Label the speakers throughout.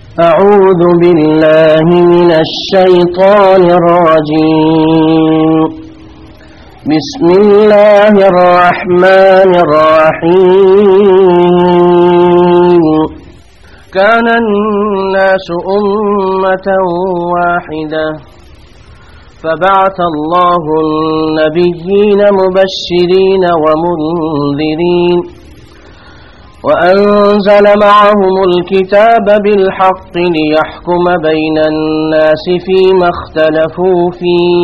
Speaker 1: أعوذ بالله من الشيطان الرجيم بسم الله الرحمن الرحيم كان الناس أمة واحدة فبعث الله النبيين مبشرين ومنذرين وأنزل معهم الكتاب بالحق ليحكم بين الناس فيما اختلفوا فيه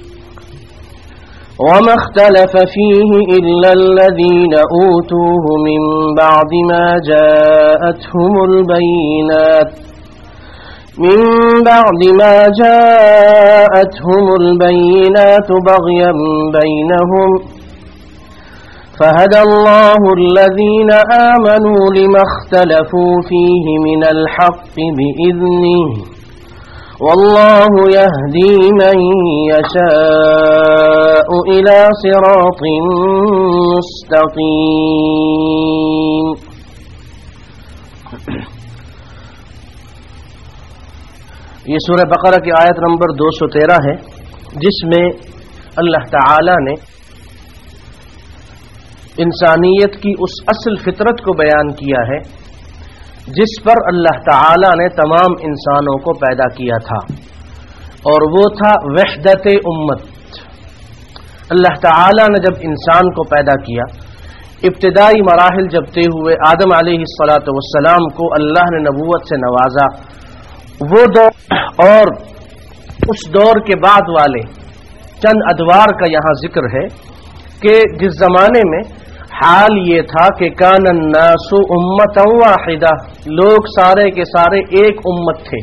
Speaker 1: وما اختلف فيه إلا الذين أوتوه من بعد ما جاءتهم البينات بغيا بينهم فهدى الله الذين آمنوا لما اختلفوا فيه من الحق بإذنه والله يهدي من يشاء إلى صراط مستقيم. یہ سورہ بقرہ کی آیت نمبر 213 ہے، جس میں اللہ تعالی نے انسانیت کی اس اصل فطرت کو بیان کیا ہے جس پر اللہ تعالی نے تمام انسانوں کو پیدا کیا تھا، اور وہ تھا وحدت امت. اللہ تعالی نے جب انسان کو پیدا کیا، ابتدائی مراحل جب طے ہوئے، آدم علیہ السلام کو اللہ نے نبوت سے نوازا، وہ دور اور اس دور کے بعد والے چند ادوار کا یہاں ذکر ہے کہ جس زمانے میں حال یہ تھا کہ کان الناس امتا واحدہ، لوگ سارے کے سارے ایک امت تھے،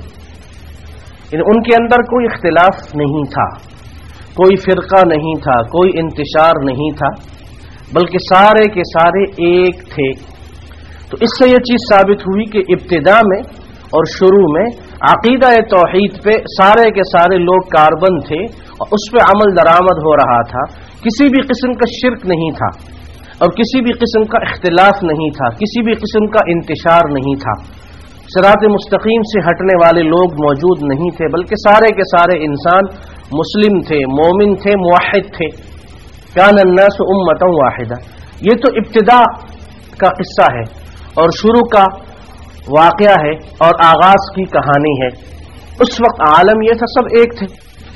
Speaker 1: ان کے اندر کوئی اختلاف نہیں تھا، کوئی فرقہ نہیں تھا، کوئی انتشار نہیں تھا، بلکہ سارے کے سارے ایک تھے. تو اس سے یہ چیز ثابت ہوئی کہ ابتدا میں اور شروع میں عقیدہ توحید پہ سارے کے سارے لوگ کاربند تھے اور اس پہ عمل درآمد ہو رہا تھا. کسی بھی قسم کا شرک نہیں تھا اور کسی بھی قسم کا اختلاف نہیں تھا، کسی بھی قسم کا انتشار نہیں تھا، صراط مستقیم سے ہٹنے والے لوگ موجود نہیں تھے، بلکہ سارے کے سارے انسان مسلم تھے، مومن تھے، موحد تھے. کان الناس امتا واحدہ، یہ تو ابتدا کا قصہ ہے اور شروع کا واقعہ ہے اور آغاز کی کہانی ہے. اس وقت عالم یہ تھا، سب ایک تھے.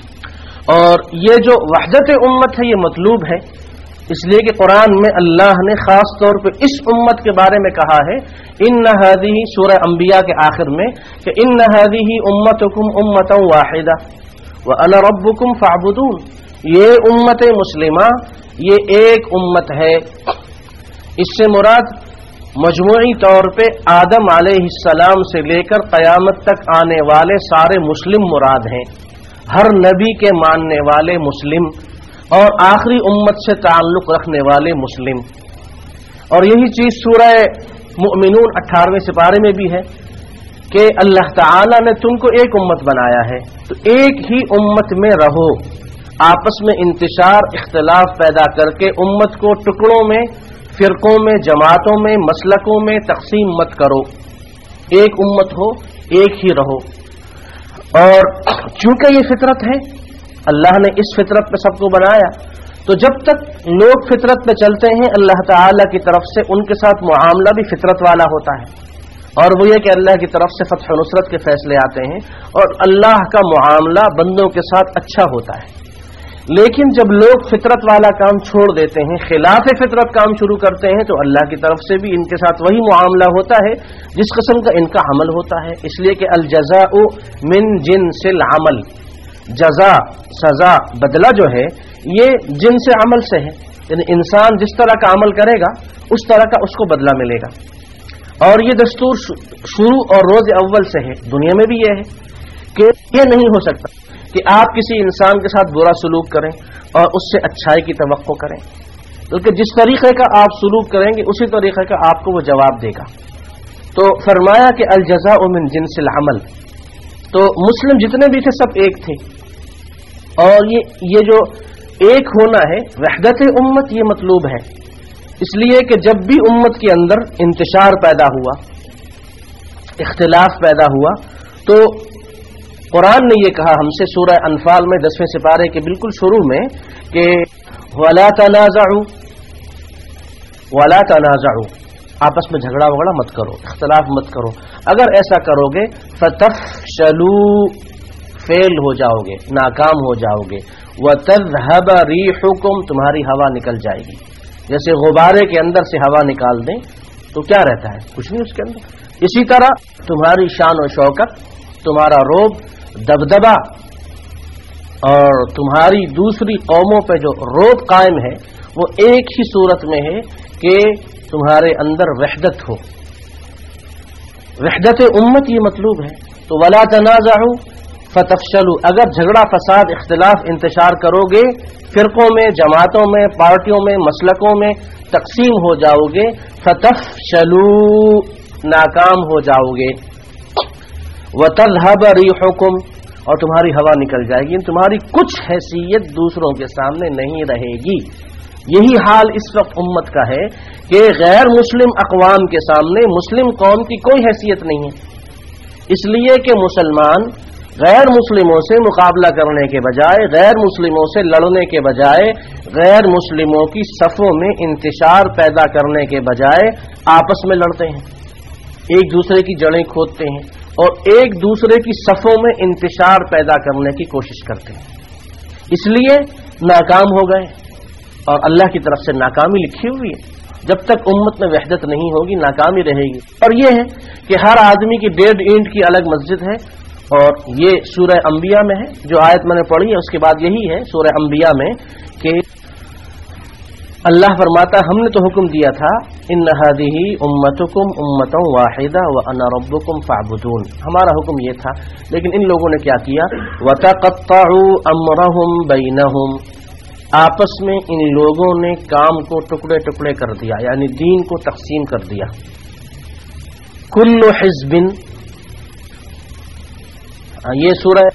Speaker 1: اور یہ جو وحدت امت ہے یہ مطلوب ہے، اس لیے کہ قرآن میں اللہ نے خاص طور پہ اس امت کے بارے میں کہا ہے، ان هذه سورہ انبیاء کے آخر میں کہ ان هذه امتکم امتا واحدہ وانا ربکم فاعبدون، یہ امت مسلمہ یہ ایک امت ہے. اس سے مراد مجموعی طور پہ آدم علیہ السلام سے لے کر قیامت تک آنے والے سارے مسلم مراد ہیں، ہر نبی کے ماننے والے مسلم اور آخری امت سے تعلق رکھنے والے مسلم. اور یہی چیز سورہ مؤمنون 18ویں سپارے میں بھی ہے کہ اللہ تعالی نے تم کو ایک امت بنایا ہے تو ایک ہی امت میں رہو، آپس میں انتشار اختلاف پیدا کر کے امت کو ٹکڑوں میں، فرقوں میں، جماعتوں میں، مسلکوں میں تقسیم مت کرو، ایک امت ہو، ایک ہی رہو. اور چونکہ یہ فطرت ہے، اللہ نے اس فطرت پہ سب کو بنایا، تو جب تک لوگ فطرت پہ چلتے ہیں اللہ تعالی کی طرف سے ان کے ساتھ معاملہ بھی فطرت والا ہوتا ہے، اور وہ یہ کہ اللہ کی طرف سے فتح و نصرت کے فیصلے آتے ہیں اور اللہ کا معاملہ بندوں کے ساتھ اچھا ہوتا ہے. لیکن جب لوگ فطرت والا کام چھوڑ دیتے ہیں، خلاف فطرت کام شروع کرتے ہیں، تو اللہ کی طرف سے بھی ان کے ساتھ وہی معاملہ ہوتا ہے جس قسم کا ان کا عمل ہوتا ہے. اس لیے کہ الجزاء من جنس العمل، جزا سزا بدلہ جو ہے یہ جنس عمل سے ہے، یعنی انسان جس طرح کا عمل کرے گا اس طرح کا اس کو بدلہ ملے گا. اور یہ دستور شروع اور روز اول سے ہے، دنیا میں بھی یہ ہے کہ یہ نہیں ہو سکتا کہ آپ کسی انسان کے ساتھ برا سلوک کریں اور اس سے اچھائی کی توقع کریں، بلکہ جس طریقے کا آپ سلوک کریں گے اسی طریقے کا آپ کو وہ جواب دے گا. تو فرمایا کہ الجزاء من جنس العمل. تو مسلم جتنے بھی تھے سب ایک تھے، اور یہ جو ایک ہونا ہے وحدت امت یہ مطلوب ہے. اس لیے کہ جب بھی امت کے اندر انتشار پیدا ہوا، اختلاف پیدا ہوا، تو قرآن نے یہ کہا ہم سے سورہ انفال میں 10ویں سپارے کے بالکل شروع میں کہ وَلَا تَنَازَعُوا آپس میں جھگڑا وگڑا مت کرو، اختلاف مت کرو، اگر ایسا کرو گے فَتَفْشَلُوا فیل ہو جاؤ گے، ناکام ہو جاؤ گے، وَتَذْهَبَ رِيحُكُمْ تمہاری ہوا نکل جائے گی. جیسے غبارے کے اندر سے ہوا نکال دیں تو کیا رہتا ہے؟ کچھ نہیں اس کے اندر. اسی طرح تمہاری شان و شوکت، تمہارا روب، دبدبا اور تمہاری دوسری قوموں پہ جو روب قائم ہے وہ ایک ہی صورت میں ہے کہ تمہارے اندر وحدت ہو. وحدت امت یہ مطلوب ہے. تو ولا تنازعوا فتفشلوا اگر جھگڑا فساد اختلاف انتشار کرو گے، فرقوں میں، جماعتوں میں، پارٹیوں میں، مسلکوں میں تقسیم ہو جاؤ گے، فتفشلوا ناکام ہو جاؤ گے، وتذهب ريحكم اور تمہاری ہوا نکل جائے گی، تمہاری کچھ حیثیت دوسروں کے سامنے نہیں رہے گی. یہی حال اس وقت امت کا ہے کہ غیر مسلم اقوام کے سامنے مسلم قوم کی کوئی حیثیت نہیں ہے، اس لیے کہ مسلمان غیر مسلموں سے مقابلہ کرنے کے بجائے، غیر مسلموں سے لڑنے کے بجائے، غیر مسلموں کی صفوں میں انتشار پیدا کرنے کے بجائے آپس میں لڑتے ہیں، ایک دوسرے کی جڑیں کھودتے ہیں اور ایک دوسرے کی صفوں میں انتشار پیدا کرنے کی کوشش کرتے ہیں. اس لیے ناکام ہو گئے اور اللہ کی طرف سے ناکامی لکھی ہوئی ہے. جب تک امت میں وحدت نہیں ہوگی ناکامی رہے گی. اور یہ ہے کہ ہر آدمی کی 1.5 اینٹ کی الگ مسجد ہے، اور یہ سورہ انبیاء میں ہے. جو آیت میں نے پڑھی ہے اس کے بعد یہی ہے سورہ انبیاء میں کہ اللہ فرماتا ہم نے تو حکم دیا تھا ان هذه امتکم امۃ واحدہ وانا ربکم فاعبدون، ہمارا حکم یہ تھا، لیکن ان لوگوں نے کیا کیا؟ وتقطعوا امرهم بینہم آپس میں ان لوگوں نے کام کو ٹکڑے ٹکڑے کر دیا، یعنی دین کو تقسیم کر دیا. کل حزب یہ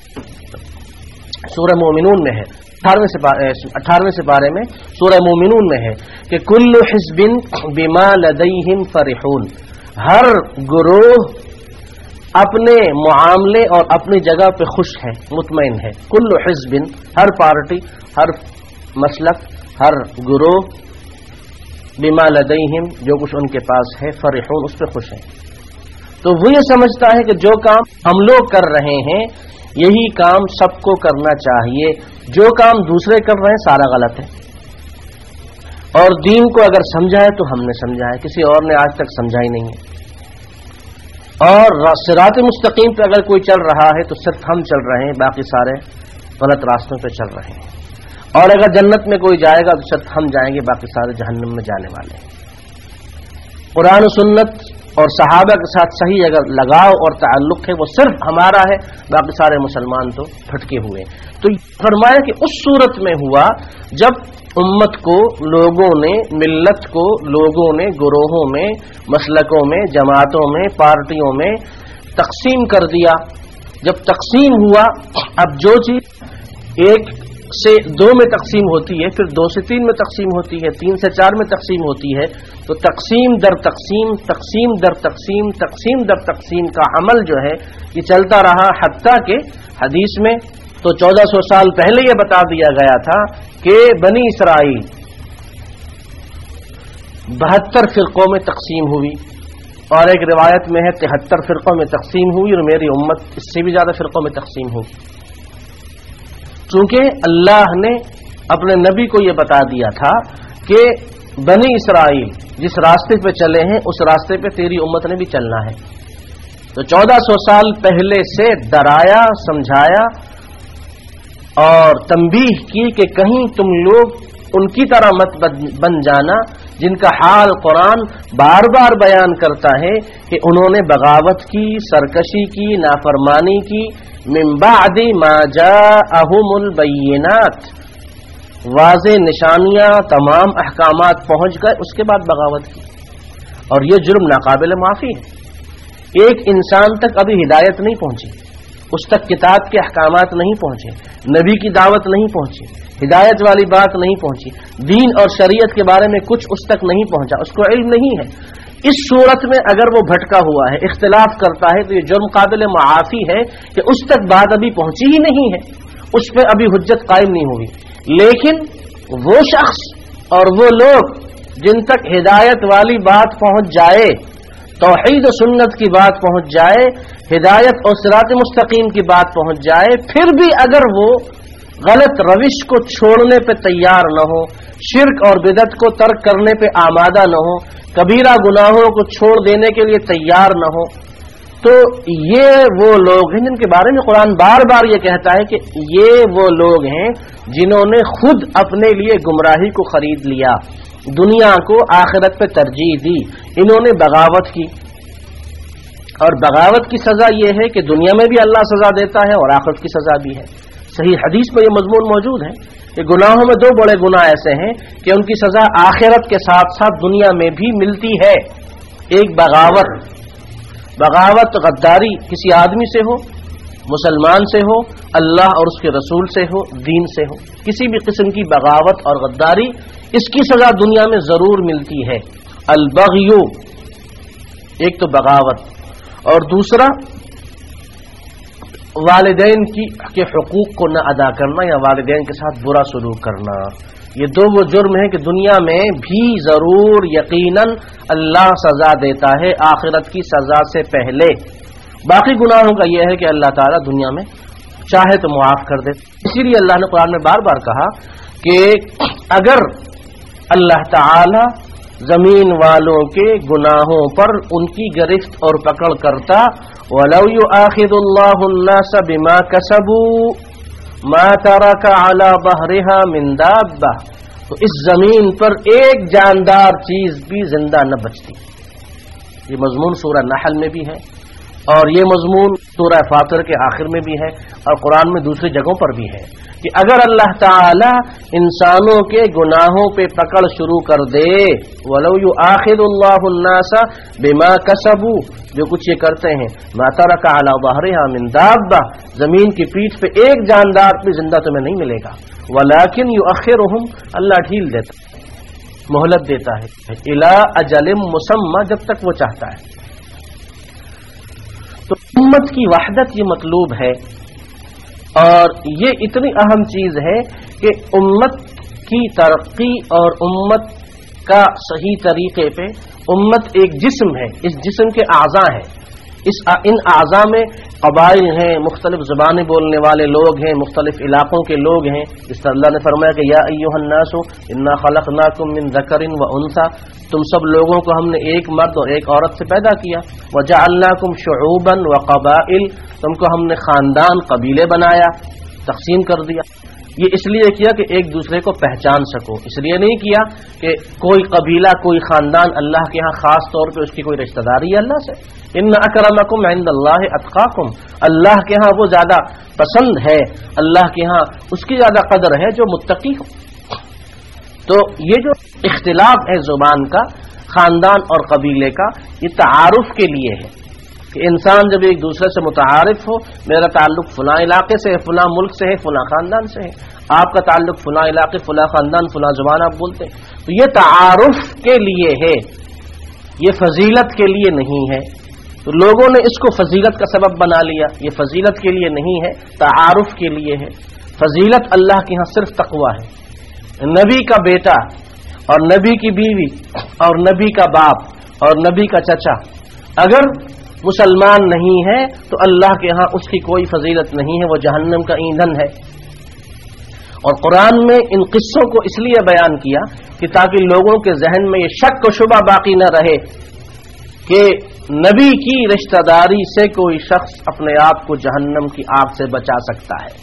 Speaker 1: سورہ مومنون میں ہے، 18ویں سپارے میں سورہ مومنون میں ہے کہ کل حزب بما لدیہم فرحون، ہر گروہ اپنے معاملے اور اپنی جگہ پہ خوش ہے، مطمئن ہے. کل حزب ہر پارٹی، ہر مسلک، ہر گروہ بما لدیہم جو کچھ ان کے پاس ہے فرحون اس پہ خوش ہیں. تو وہ یہ سمجھتا ہے کہ جو کام ہم لوگ کر رہے ہیں یہی کام سب کو کرنا چاہیے، جو کام دوسرے کر رہے ہیں سارا غلط ہے. اور دین کو اگر سمجھا ہے تو ہم نے سمجھا ہے، کسی اور نے آج تک سمجھا ہی نہیں ہے. اور صراط مستقیم پہ اگر کوئی چل رہا ہے تو صرف ہم چل رہے ہیں، باقی سارے غلط راستوں پہ چل رہے ہیں. اور اگر جنت میں کوئی جائے گا تو صرف ہم جائیں گے، باقی سارے جہنم میں جانے والے ہیں. قرآن و سنت اور صحابہ کے ساتھ صحیح اگر لگاؤ اور تعلق ہے وہ صرف ہمارا ہے، باقی سارے مسلمان تو پھٹکے ہوئے. تو فرمایا کہ اس صورت میں ہوا جب امت کو لوگوں نے، ملت کو لوگوں نے گروہوں میں، مسلکوں میں، جماعتوں میں، پارٹیوں میں تقسیم کر دیا. جب تقسیم ہوا، اب جو چیز 1 سے 2 میں تقسیم ہوتی ہے، پھر 2 سے 3 میں تقسیم ہوتی ہے، 3 سے 4 میں تقسیم ہوتی ہے، تو تقسیم در تقسیم، تقسیم در تقسیم، تقسیم در تقسیم کا عمل جو ہے یہ چلتا رہا، حتیٰ کہ حدیث میں تو 1400 سال پہلے یہ بتا دیا گیا تھا کہ بنی اسرائیل 72 فرقوں میں تقسیم ہوئی، اور ایک روایت میں ہے 73 فرقوں میں تقسیم ہوئی، اور میری امت اس سے بھی زیادہ فرقوں میں تقسیم ہوئی. چونکہ اللہ نے اپنے نبی کو یہ بتا دیا تھا کہ بنی اسرائیل جس راستے پہ چلے ہیں اس راستے پہ تیری امت نے بھی چلنا ہے. تو 1400 سال پہلے سے ڈرایا، سمجھایا اور تنبیہ کی کہ کہیں تم لوگ ان کی طرح مت بن جانا جن کا حال قرآن بار بار بیان کرتا ہے کہ انہوں نے بغاوت کی، سرکشی کی، نافرمانی کی. من بعد ما جاءہم البینات، واضح نشانیاں، تمام احکامات پہنچ گئے، اس کے بعد بغاوت کی. اور یہ جرم ناقابل معافی ہے. ایک انسان تک ابھی ہدایت نہیں پہنچی، اس تک کتاب کے احکامات نہیں پہنچے، نبی کی دعوت نہیں پہنچی، ہدایت والی بات نہیں پہنچی، دین اور شریعت کے بارے میں کچھ اس تک نہیں پہنچا، اس کو علم نہیں ہے. इस सूरत में अगर वो भटका हुआ है, इख्तिलाफ करता है, तो ये जुर्म काबिल मुआफी है कि उस तक बात अभी पहुंची ही नहीं है, उस पर अभी हुज्जत कायम नहीं हुई। लेकिन वो शख्स और वो लोग जिन तक हिदायत वाली बात पहुंच जाए, तौहीद और सुन्नत की बात पहुंच जाए, हिदायत और सिरात मुस्तकीम की बात पहुंच जाए, फिर भी अगर वो गलत रविश को छोड़ने पे तैयार न हो, शिर्क और बिदत को तर्क करने पे आमादा न हो, कबीरा गुनाहों को छोड़ देने के लिए तैयार न हो, तो ये वो लोग हैं जिनके बारे में कुरान बार बार ये कहता है कि ये वो लोग हैं जिन्होंने खुद अपने लिए गुमराही को खरीद लिया, दुनिया को आखिरत पे तरजीह दी, इन्होंने बगावत की। और बगावत की सजा ये है कि दुनिया में भी अल्लाह सजा देता है और आखिरत की सजा भी है। सही हदीस में ये मजमून मौजूद है कि गुनाहों में दो बड़े गुनाह ऐसे हैं कि उनकी सजा आखिरत के साथ साथ दुनिया में भी मिलती है। एक बगावत, बगावत गद्दारी किसी आदमी से हो, मुसलमान से हो, अल्लाह और उसके रसूल से हो, दीन से हो, किसी भी किस्म की बगावत और गद्दारी, इसकी सजा दुनिया में जरूर मिलती है। अल-बग़्यु, एक तो बगावत, और दूसरा वालिदैन के हुकूक को न अदा करना या वालिदैन के साथ बुरा सलूक करना। ये दो वो जुर्म है कि दुनिया में भी जरूर यकीनन अल्लाह सजा देता है आखिरत की सजा से पहले। बाकी गुनाहों का यह है कि अल्लाह ताला दुनिया में चाहे तो मुआफ कर दे। इसीलिए अल्लाह ने कुरान में बार बार कहा कि अगर अल्लाह ताला जमीन वालों के गुनाहों पर उनकी गिरफ्त और पकड़ करता, वलौ युआखिदुल्लाहु अन्नास बिमा कसबू मा तरका अला बहरिहा मिन दाब्बा, तो इस जमीन पर एक जानदार चीज भी जिंदा न बचती। ये मजमून सूरह नहल में भी है और ये मजमून सूरह फातिर के आखिर में भी है और कुरान में दूसरी जगहों पर भी है कि अगर अल्लाह ताला इंसानों के गुनाहों पे पकड़ शुरू कर दे, वलौ युआखिदुल्लाहु अन्नास बिमा कसबू, जो कुछ ये करते हैं, मा तरका अला ज़हरिहा मिन दाब्बा, जमीन की पीठ पे एक जानदार भी जिंदा तुम्हें नहीं मिलेगा, वलाकिन युअखिरुहुम, अल्लाह ढील देता, मोहलत देता है, इला अजलिम मुसम्मा, जब तक वो चाहता है। तो उम्मत की वहदत ये मतलूब है और ये इतनी अहम चीज है कि उम्मत की तरक्की और उम्मत का सही तरीके पे, उम्मत एक जिस्म है, इस जिस्म के आज़ा हैं, इन आज़ा में कबाइल हैं, मुख्तलिफ ज़ुबानें बोलने वाले लोग हैं, मुख्तलिफ इलाकों के लोग हैं। इस तरह अल्लाह ने फरमाया कि या अय्युहन्नासु इन्ना खलक़नाकुम मिन ज़करिन व उन्सा, तुम सब लोगों को हमने एक मर्द और एक औरत से पैदा किया। व जअलनाकुम शुऊबन व क़बाइल, तुमको हमने खानदान कबीले बनाया, तक़सीम कर दिया। ये इसलिए किया कि एक दूसरे को पहचान सको, इसलिए नहीं किया कि कोई कबीला कोई खानदान अल्लाह के यहाँ खास तौर पे उसकी कोई रिश्तेदारी है अल्लाह से। इन्न अकरमकुम इंदल्लाहि अत्काकुम, अल्लाह के यहाँ वो ज्यादा पसंद है, अल्लाह के यहाँ उसकी ज्यादा कदर है जो मुत्तकी हो। तो ये जो इख्तिलाफ है जुबान का, खानदान और कबीले का, ये तारुफ के लिए है कि इंसान जब एक दूसरे से मुतारिफ हो, मेरा ताल्लुक फलां इलाके से है, फलां मुल्क से है, फलां खानदान से है, आपका ताल्लुक फलां इलाके, फलां खानदान, फलां जुबान आप बोलते हैं, तो ये तारुफ के लिए है, ये फजीलत के लिए नहीं है। तो लोगों ने इसको फजीलत का सबब बना लिया, ये फजीलत के लिए नहीं है, तारुफ के लिए है। फजीलत अल्लाह के यहाँ सिर्फ तकवा है। नबी का बेटा और नबी की बीवी और नबी का बाप और नबी का चचा अगर मुसलमान नहीं है तो अल्लाह के यहाँ उसकी कोई फजीलत नहीं है, वो जहन्नम का ईंधन है। और कुरान में इन किस्सों को इसलिए बयान किया कि ताकि लोगों के जहन में ये शक व शुबा बाकी न रहे कि नबी की रिश्तेदारी से कोई शख्स अपने आप को जहन्नम की आग से बचा सकता है।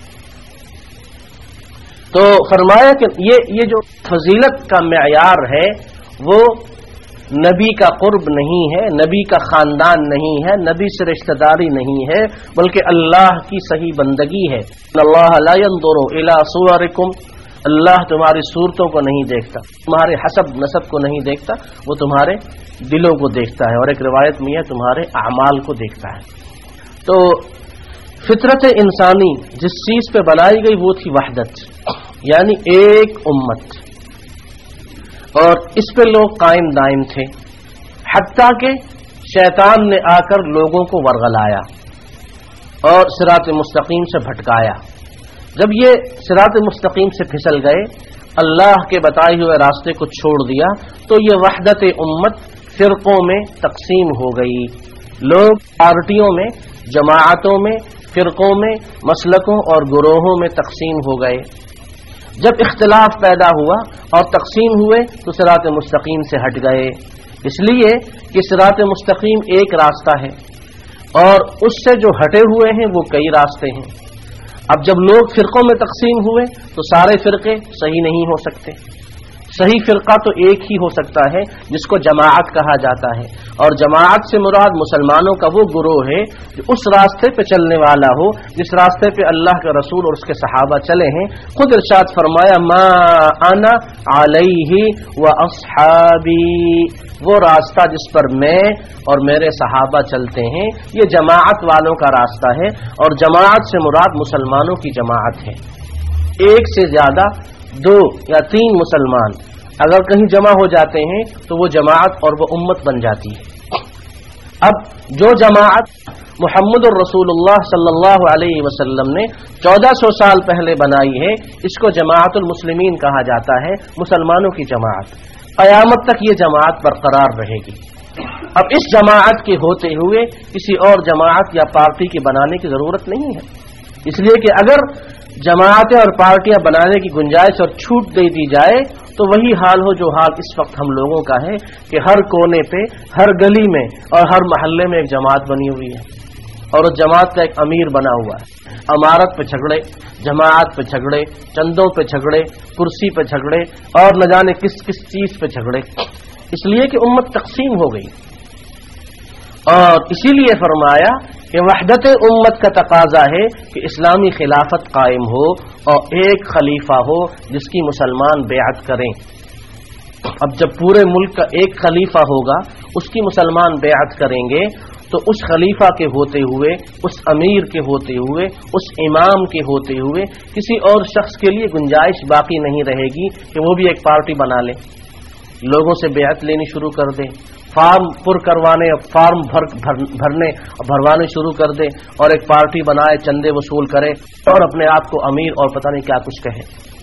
Speaker 1: तो फरमाया कि ये जो फजीलत का मेयार है वो नबी का कुर्ब नहीं है, नबी का खानदान नहीं है, नबी से रिश्तेदारी नहीं है, बल्कि अल्लाह की सही बंदगी है। अल्लाह ला यंजुरु इला सुवरिकुम, अल्लाह तुम्हारी सूरतों को नहीं देखता, तुम्हारे हसब नसब को नहीं देखता, वो तुम्हारे दिलों को देखता है। और एक रिवायत में है तुम्हारे अमाल को देखता है। तो फितरत इंसानी जिस चीज पे बनाई गई वो थी वहदत, यानी एक उम्मत, और इस पे लोग कायम दायम थे। حتیٰ کہ شیطان نے آ کر لوگوں کو ورغلایا اور صراط مستقیم سے بھٹکایا۔ جب یہ صراط مستقیم سے پھسل گئے، اللہ کے بتائے ہوئے راستے کو چھوڑ دیا، تو یہ وحدت امت فرقوں میں تقسیم ہو گئی۔ لوگ پارٹیوں میں، جماعتوں میں، فرقوں میں، مسلکوں اور گروہوں میں تقسیم ہو گئے۔ جب اختلاف پیدا ہوا اور تقسیم ہوئے تو صراط مستقیم سے ہٹ گئے، اس لیے کہ صراط مستقیم ایک راستہ ہے اور اس سے جو ہٹے ہوئے ہیں وہ کئی راستے ہیں۔ اب جب لوگ فرقوں میں تقسیم ہوئے تو سارے فرقے صحیح نہیں ہو سکتے۔ صحیح فرقہ تو ایک ہی ہو سکتا ہے جس کو جماعت کہا جاتا ہے، اور جماعت سے مراد مسلمانوں کا وہ گروہ ہے جو اس راستے پہ چلنے والا ہو جس راستے پہ اللہ کے رسول اور اس کے صحابہ چلے ہیں۔ خود ارشاد فرمایا ما انا علیہ واصحابی، وہ راستہ جس پر میں اور میرے صحابہ چلتے ہیں، یہ جماعت والوں کا راستہ ہے، اور جماعت سے مراد مسلمانوں کی جماعت ہے۔ ایک سے زیادہ، دو یا تین مسلمان اگر کہیں جمع ہو جاتے ہیں تو وہ جماعت اور وہ امت بن جاتی ہے۔ اب جو جماعت محمد الرسول اللہ صلی اللہ علیہ وسلم نے 1400 سال پہلے بنائی ہے، اس کو جماعت المسلمین کہا جاتا ہے، مسلمانوں کی جماعت۔ قیامت تک یہ جماعت برقرار رہے گی۔ اب اس جماعت کے ہوتے ہوئے کسی اور جماعت یا پارٹی کے بنانے کی ضرورت نہیں ہے، اس لیے کہ اگر جماعتیں اور پارٹیاں بنانے کی گنجائش اور چھوٹ دے دی جائے تو وہی حال ہو جو حال اس وقت ہم لوگوں کا ہے کہ ہر کونے پہ، ہر گلی میں اور ہر محلے میں ایک جماعت بنی ہوئی ہے، اور اس جماعت کا ایک امیر بنا ہوا ہے۔ امارت پہ جھگڑے، جماعت پہ جھگڑے، چندوں پہ جھگڑے، کرسی پہ جھگڑے، اور نہ جانے کس کس چیز پہ جھگڑے، اس لیے کہ امت تقسیم ہو گئی۔ اور اسی لیے فرمایا کہ وحدت امت کا تقاضا ہے کہ اسلامی خلافت قائم ہو اور ایک خلیفہ ہو جس کی مسلمان بیعت کریں۔ اب جب پورے ملک کا ایک خلیفہ ہوگا، اس کی مسلمان بیعت کریں گے، تو اس خلیفہ کے ہوتے ہوئے، اس امیر کے ہوتے ہوئے، اس امام کے ہوتے ہوئے کسی اور شخص کے لیے گنجائش باقی نہیں رہے گی کہ وہ بھی ایک پارٹی بنا لے، لوگوں سے بیعت لینی شروع کر دے، فارم پر کروانے، فارم بھرنے بھروانے شروع کر دے، اور ایک پارٹی بنائے، چندے وصول کرے اور اپنے آپ کو امیر اور پتہ نہیں کیا کچھ کہے۔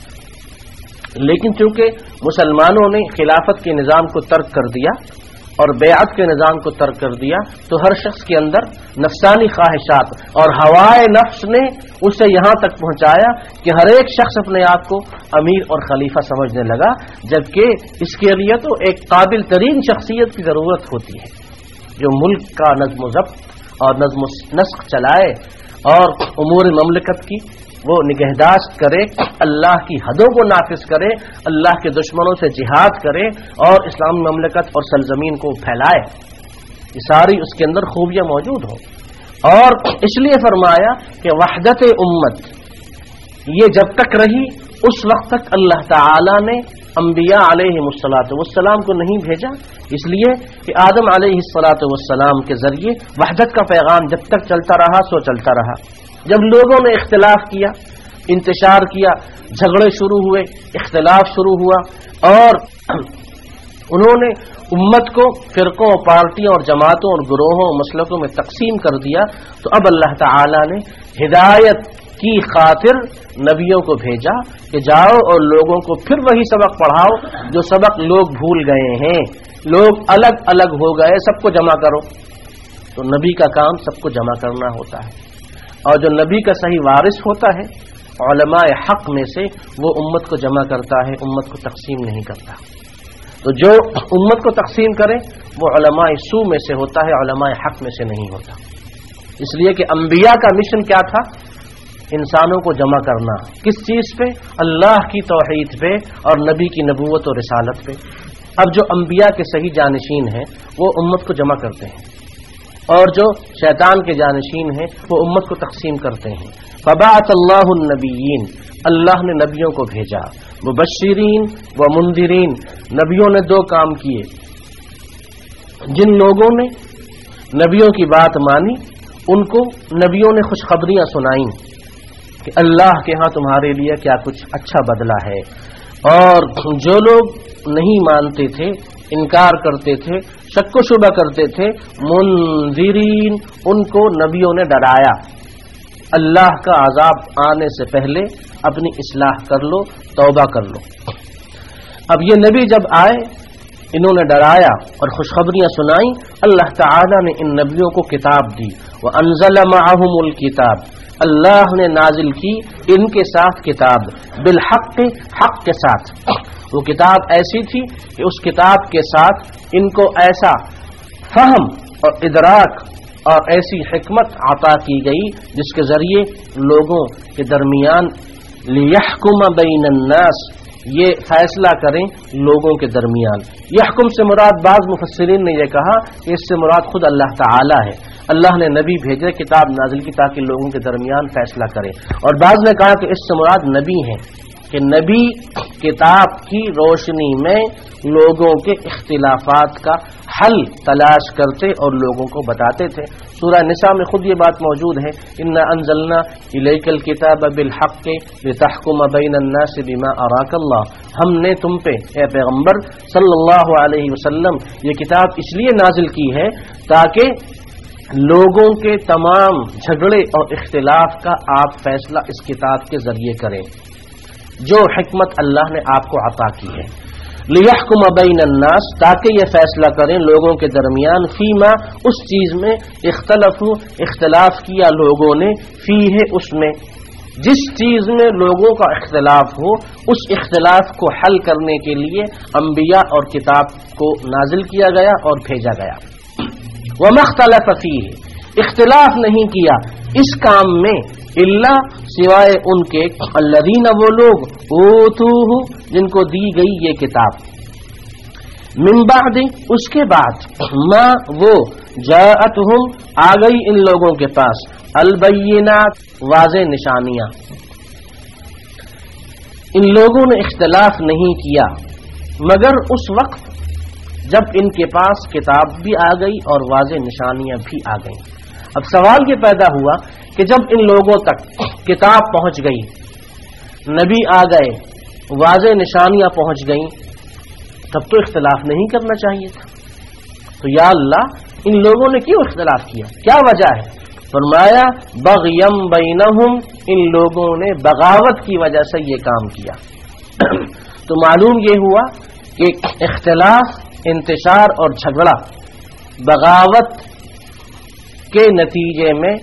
Speaker 1: لیکن چونکہ مسلمانوں نے خلافت کے نظام کو ترک کر دیا اور بیعت کے نظام کو ترک کر دیا، تو ہر شخص کے اندر نفسانی خواہشات اور ہوائے نفس نے اسے یہاں تک پہنچایا کہ ہر ایک شخص اپنے آپ کو امیر اور خلیفہ سمجھنے لگا، جبکہ اس کے لیے تو ایک قابل ترین شخصیت کی ضرورت ہوتی ہے جو ملک کا نظم و ضبط اور نظم و نسق چلائے اور امور مملکت کی وہ نگہداشت کرے، اللہ کی حدوں کو نافذ کرے، اللہ کے دشمنوں سے جہاد کرے اور اسلامی مملکت اور سرزمین کو پھیلائے۔ یہ ساری اس کے اندر خوبیاں موجود ہوں، اور اس لیے فرمایا کہ وحدت امت یہ جب تک رہی اس وقت تک اللہ تعالی نے انبیاء علیہ السلام کو نہیں بھیجا، اس لیے کہ آدم علیہ السلام کے ذریعے وحدت کا پیغام جب تک چلتا رہا سو چلتا رہا۔ جب لوگوں نے اختلاف کیا، انتشار کیا، جھگڑے شروع ہوئے، اختلاف شروع ہوا، اور انہوں نے امت کو فرقوں، پارٹیوں اور جماعتوں اور گروہوں اور مسلکوں میں تقسیم کر دیا، تو اب اللہ تعالی نے ہدایت کی خاطر نبیوں کو بھیجا کہ جاؤ اور لوگوں کو پھر وہی سبق پڑھاؤ جو سبق لوگ بھول گئے ہیں، لوگ الگ الگ ہو گئے، سب کو جمع کرو۔ تو نبی کا کام سب کو جمع کرنا ہوتا ہے، اور جو نبی کا صحیح وارث ہوتا ہے علماء حق میں سے، وہ امت کو جمع کرتا ہے، امت کو تقسیم نہیں کرتا۔ تو جو امت کو تقسیم کرے وہ علماء سو میں سے ہوتا ہے، علماء حق میں سے نہیں ہوتا۔ اس لیے کہ انبیاء کا مشن کیا تھا؟ انسانوں کو جمع کرنا، کس چیز پہ؟ اللہ کی توحید پہ اور نبی کی نبوت اور رسالت پہ۔ اب جو انبیاء کے صحیح جانشین ہیں وہ امت کو جمع کرتے ہیں، اور جو شیطان کے جانشین ہیں وہ امت کو تقسیم کرتے ہیں۔ فبعث اللہ النبیین، اللہ نے نبیوں کو بھیجا، مبشرین و منذرین، نبیوں نے دو کام کیے۔ جن لوگوں نے نبیوں کی بات مانی ان کو نبیوں نے خوشخبریاں سنائیں کہ اللہ کے ہاں تمہارے لیے کیا کچھ اچھا بدلہ ہے، اور جو لوگ نہیں مانتے تھے انکار کرتے تھے، شک و شبہ کرتے تھے، منذرین ان کو نبیوں نے ڈرایا، اللہ کا عذاب آنے سے پہلے اپنی اصلاح کر لو، توبہ کر لو۔ اب یہ نبی جب آئے، انہوں نے ڈرایا اور خوشخبریاں سنائیں، اللہ تعالی نے ان نبیوں کو کتاب دی، وَأَنزَلَ مَعَهُمُ الْكِتَابَ، اللہ نے نازل کی ان کے ساتھ کتاب، بالحق، حق کے ساتھ۔ وہ کتاب ایسی تھی کہ اس کتاب کے ساتھ ان کو ایسا فہم اور ادراک اور ایسی حکمت عطا کی گئی جس کے ذریعے لوگوں کے درمیان لِيَحْكُمَ بَيْنَ النَّاسِ، یہ فیصلہ کریں لوگوں کے درمیان۔ یحکم سے مراد بعض مفسرین نے یہ کہا کہ اس سے مراد خود اللہ تعالی ہے، اللہ نے نبی بھیجے، کتاب نازل کی تاکہ لوگوں کے درمیان فیصلہ کرے، اور بعض نے کہا کہ اس سے مراد نبی ہیں کہ نبی کتاب کی روشنی میں لوگوں کے اختلافات کا حل تلاش کرتے اور لوگوں کو بتاتے تھے۔ سورہ نساء میں خود یہ بات موجود ہے، اِنَّا أَنزَلْنَا إِلَيْكَ الْكِتَابَ بِالْحَقِّ لِتَحْكُمَ بَيْنَ النَّاسِ بِمَا أَرَاكَ اللَّهُ، ہم نے تم پہ اے پیغمبر صلی اللہ علیہ وسلم یہ کتاب اس لیے نازل کی ہے تاکہ لوگوں کے تمام جھگڑے اور اختلاف کا آپ فیصلہ اس کتاب کے ذریعے کریں، جو حکمت اللہ نے آپ کو عطا کی ہے۔ لِيَحْكُمَ بَيْنَ النَّاسِ، تاکہ یہ فیصلہ کریں لوگوں کے درمیان، فیما، اس چیز میں، اختلاف کیا لوگوں نے، فیہ، اس میں، جس چیز میں لوگوں کا اختلاف ہو، اس اختلاف کو حل کرنے کے لیے انبیاء اور کتاب کو نازل کیا گیا اور بھیجا گیا۔ وَمَا اخْتَلَفَ فِيهِ، اختلاف نہیں کیا اس کام میں، الا، سوائے ان کے، الذین، وہ لوگ، اوتوہ، جن کو دی گئی یہ کتاب، من بعد، اس کے بعد، ما، وہ، جاءتہم، آ گئی ان لوگوں کے پاس، البینات، واضح نشانیاں۔ ان لوگوں نے اختلاف نہیں کیا مگر اس وقت جب ان کے پاس کتاب بھی آ گئی اور واضح نشانیاں بھی آ گئیں۔ اب سوال یہ پیدا ہوا کہ جب ان لوگوں تک کتاب پہنچ گئی، نبی آ گئے، واضح نشانیاں پہنچ گئیں، تب تو اختلاف نہیں کرنا چاہیے تھا، تو یا اللہ ان لوگوں نے کیوں اختلاف کیا، کیا وجہ ہے؟ فرمایا بغیم بینہم، ان لوگوں نے بغاوت کی وجہ سے یہ کام کیا۔ تو معلوم یہ ہوا کہ اختلاف، انتشار اور جھگڑا بغاوت کے نتیجے میں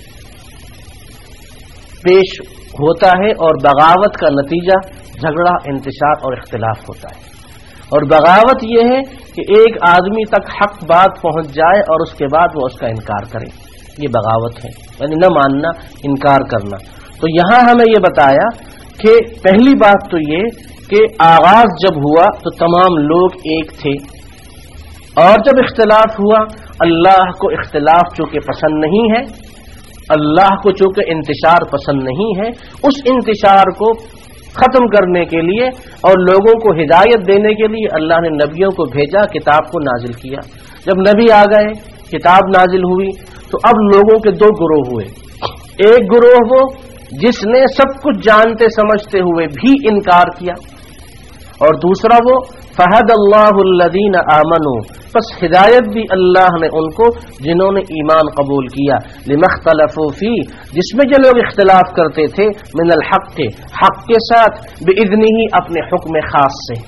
Speaker 1: پیش ہوتا ہے، اور بغاوت کا نتیجہ جھگڑا، انتشار اور اختلاف ہوتا ہے۔ اور بغاوت یہ ہے کہ ایک آدمی تک حق بات پہنچ جائے اور اس کے بعد وہ اس کا انکار کرے، یہ بغاوت ہے، یعنی نہ ماننا، انکار کرنا۔ تو یہاں ہمیں یہ بتایا کہ پہلی بات تو یہ کہ آغاز جب ہوا تو تمام لوگ ایک تھے، اور جب اختلاف ہوا، اللہ کو اختلاف چونکہ پسند نہیں ہے، اللہ کو چونکہ انتشار پسند نہیں ہے، اس انتشار کو ختم کرنے کے لیے اور لوگوں کو ہدایت دینے کے لیے اللہ نے نبیوں کو بھیجا، کتاب کو نازل کیا۔ جب نبی آ گئے، کتاب نازل ہوئی، تو اب لوگوں کے دو گروہ ہوئے۔ ایک گروہ وہ جس نے سب کچھ جانتے سمجھتے ہوئے بھی انکار کیا، اور دوسرا وہ فہد اللہ الذین آمنوا، پس ہدایت دی اللہ نے ان کو جنہوں نے ایمان قبول کیا، لما اختلفوا فی، جس میں جو لوگ اختلاف کرتے تھے، من الحق، حق کے ساتھ، باذنہ، اپنے حکم خاص سے۔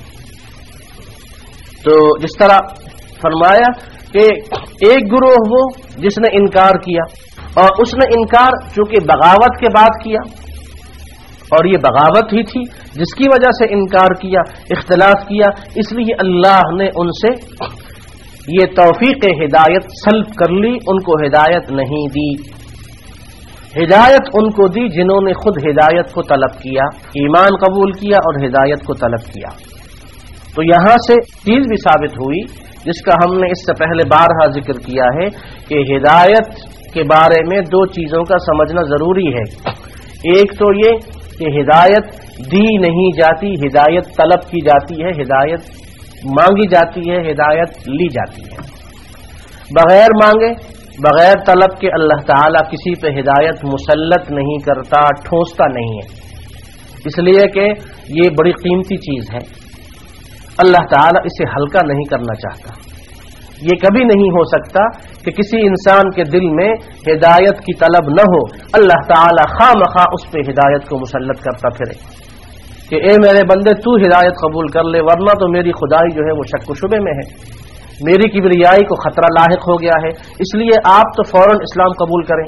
Speaker 1: تو جس طرح فرمایا کہ ایک گروہ وہ جس نے انکار کیا، اور اس نے انکار چونکہ بغاوت کے بعد کیا، اور یہ بغاوت ہی تھی جس کی وجہ سے انکار کیا، اختلاف کیا، اس لیے اللہ نے ان سے یہ توفیق ہدایت سلب کر لی، ان کو ہدایت نہیں دی۔ ہدایت ان کو دی جنہوں نے خود ہدایت کو طلب کیا، ایمان قبول کیا اور ہدایت کو طلب کیا۔ تو یہاں سے چیز بھی ثابت ہوئی جس کا ہم نے اس سے پہلے بارہا ذکر کیا ہے کہ ہدایت کے بارے میں دو چیزوں کا سمجھنا ضروری ہے۔ ایک تو یہ کہ ہدایت دی نہیں جاتی، ہدایت طلب کی جاتی ہے، ہدایت مانگی جاتی ہے، ہدایت لی جاتی ہے۔ بغیر مانگے، بغیر طلب کے اللہ تعالیٰ کسی پہ ہدایت مسلط نہیں کرتا، ٹھونستا نہیں ہے، اس لیے کہ یہ بڑی قیمتی چیز ہے۔ اللہ تعالیٰ اسے ہلکا نہیں کرنا چاہتا. یہ کبھی نہیں ہو سکتا کہ کسی انسان کے دل میں ہدایت کی طلب نہ ہو، اللہ تعالیٰ خواہ مخواہ اس پہ ہدایت کو مسلط کرتا پھرے کہ اے میرے بندے تو ہدایت قبول کر لے، ورنہ تو میری خدائی جو ہے وہ شک و شبے میں ہے، میری کبریائی کو خطرہ لاحق ہو گیا ہے، اس لیے آپ تو فوراً اسلام قبول کریں.